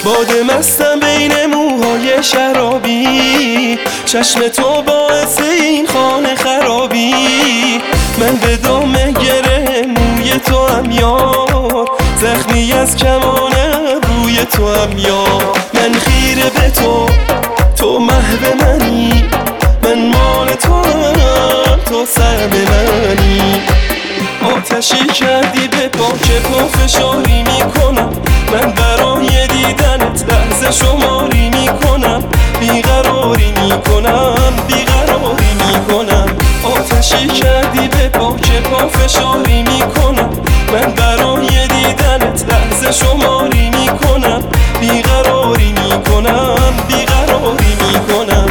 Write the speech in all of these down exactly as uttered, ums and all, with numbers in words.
باده مستم بین موهای شرابی، چشم تو باعث این خانه خرابی. من به دامه گره موی تو هم یار، زخمی از کمان روی تو هم یار. من خیره به تو، تو محو منی، من مال تو هم، تو سر منی. آتشی کردی به پا که پا فشاری میکنم، من برای دیدنت لحظه شماری میکنم. بیقراری میکنم، بیقراری میکنم. آتشی کردی به پا که پا فشاری میکنم، من برای دیدنت لحظه شماری میکنم. بیقراری میکنم، بیقراری میکنم.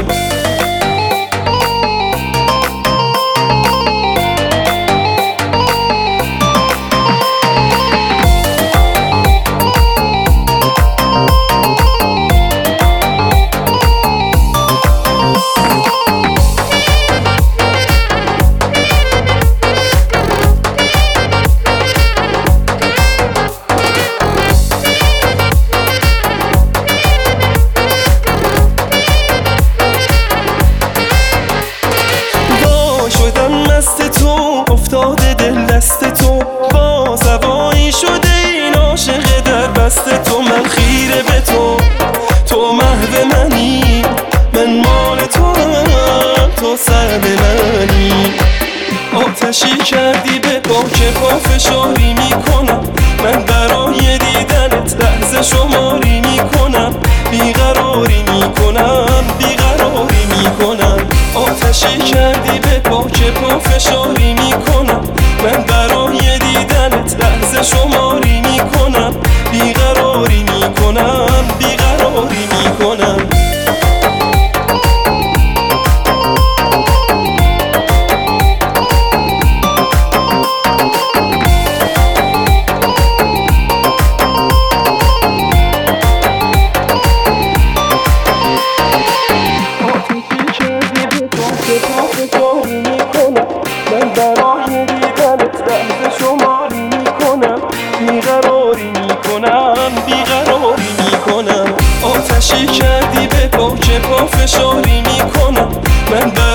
افتاده دل دست تو، با سوایی شده این عاشق در بست تو. من خیره به تو، تو محو منی، من مال تو هم، تو سر منی. آتشی کردی به پا که پا فشاری میکنم، من برای دیدنت لحظه شماری میکنم. بیقراری میکنم، بیقراری میکنم. آتشی کردی به پا که پا فشاری میکنم، من برای دیدنت لحظه شماری میکنم. بیقراری میکنم، بیقراری میکنم. من برای دیدنت لحظه شماری میکنم. بیقراری میکنم، بیقراری میکنم. آتشی کردی به پا که پا فشاری میکنم، من